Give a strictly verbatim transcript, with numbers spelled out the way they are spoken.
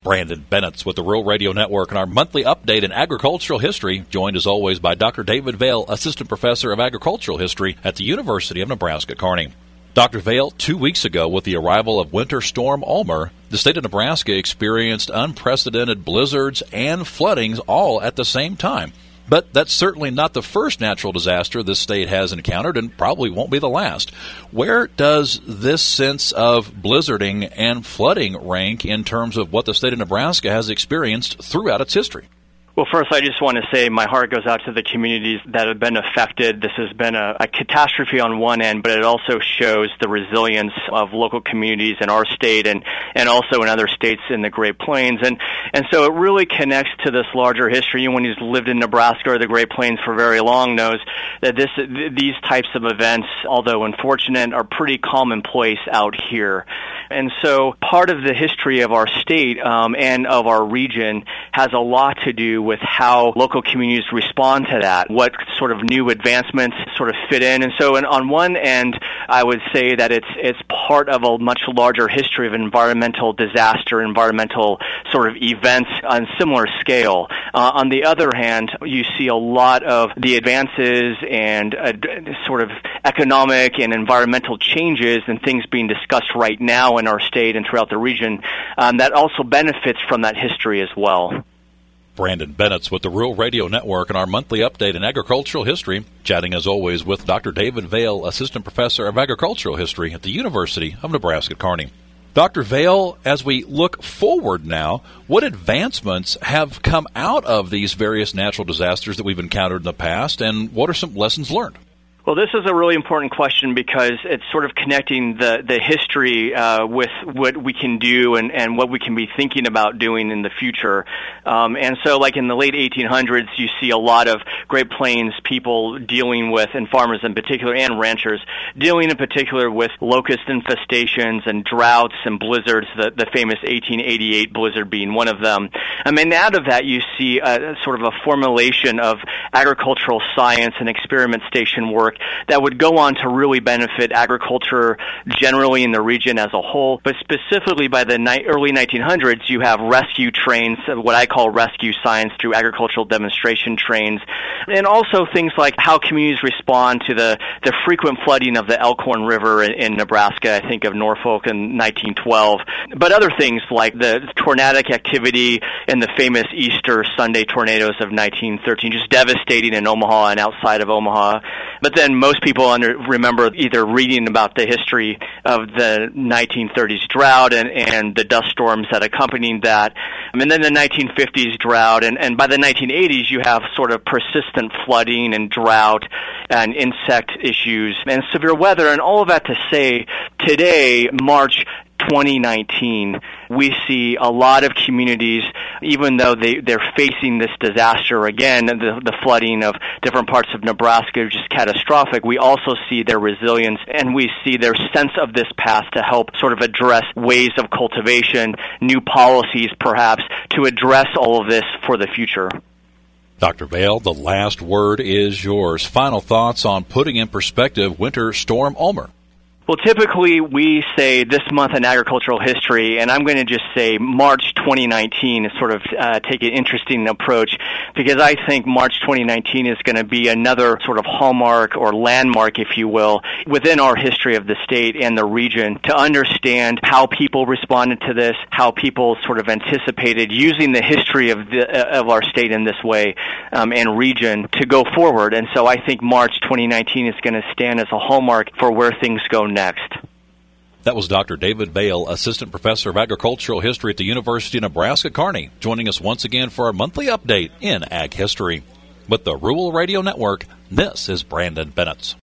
Brandon Bennett with the Rural Radio Network and our monthly update in agricultural history, joined as always by Doctor David Vail, Assistant Professor of Agricultural History at the University of Nebraska-Kearney. Doctor Vail, two weeks ago with the arrival of Winter Storm Ulmer, the state of Nebraska experienced unprecedented blizzards and floodings all at the same time. But that's certainly not the first natural disaster this state has encountered and probably won't be the last. Where does this sense of blizzarding and flooding rank in terms of what the state of Nebraska has experienced throughout its history? Well, first, I just want to say my heart goes out to the communities that have been affected. This has been a, a catastrophe on one end, but it also shows the resilience of local communities in our state and, and also in other states in the Great Plains. And, and so it really connects to this larger history. Anyone who's lived in Nebraska or the Great Plains for very long knows that this, these types of events, although unfortunate, are pretty commonplace out here. And so part of the history of our state um, and of our region has a lot to do with how local communities respond to that, what sort of new advancements sort of fit in. And so and on one end, I would say that it's it's part of a much larger history of environmental disaster, environmental sort of events on similar scale. Uh, on the other hand, you see a lot of the advances and uh, sort of economic and environmental changes and things being discussed right now in our state and throughout the region um, that also benefits from that history as well. Brandon Bennett with the Rural Radio Network and our monthly update in agricultural history, chatting as always with Doctor David Vail, Assistant Professor of Agricultural History at the University of Nebraska-Kearney. Doctor Vail, as we look forward now, what advancements have come out of these various natural disasters that we've encountered in the past, and what are some lessons learned? Well, this is a really important question because it's sort of connecting the, the history uh, with what we can do and, and what we can be thinking about doing in the future. Um, and so like in the late eighteen hundreds, you see a lot of Great Plains people dealing with, and farmers in particular, and ranchers, dealing in particular with locust infestations and droughts and blizzards, the, the famous eighteen eighty-eight blizzard being one of them. I mean, out of that, you see a, sort of a formulation of agricultural science and experiment station work that would go on to really benefit agriculture generally in the region as a whole. But specifically by the ni- early nineteen hundreds, you have rescue trains, what I call rescue science through agricultural demonstration trains, and also things like how communities respond to the, the frequent flooding of the Elkhorn River in, in Nebraska, I think of Norfolk in nineteen twelve, but other things like the tornadic activity and the famous Easter Sunday tornadoes of nineteen thirteen, just devastating in Omaha and outside of Omaha. But then most people under, remember either reading about the history of the nineteen thirties drought and, and the dust storms that accompanied that, and then the nineteen fifties drought, and, and by the nineteen eighties you have sort of persistent flooding and drought and insect issues and severe weather, and all of that to say today, March twenty nineteen, we see a lot of communities, even though they, they're facing this disaster again, the, the flooding of different parts of Nebraska is just catastrophic, we also see their resilience and we see their sense of this past to help sort of address ways of cultivation, new policies perhaps, to address all of this for the future. Doctor Vail, the last word is yours. Final thoughts on putting in perspective Winter Storm Ulmer. Well, typically we say this month in agricultural history, and I'm going to just say March twenty nineteen is sort of uh, take an interesting approach, because I think March twenty nineteen is going to be another sort of hallmark or landmark, if you will, within our history of the state and the region to understand how people responded to this, how people sort of anticipated using the history of the, uh, of our state in this way um, and region to go forward. And so I think March twenty nineteen is going to stand as a hallmark for where things go next. Next. That was Doctor David Vail, Assistant Professor of Agricultural History at the University of Nebraska-Kearney, joining us once again for our monthly update in Ag History. With the Rural Radio Network, this is Brandon Bennett.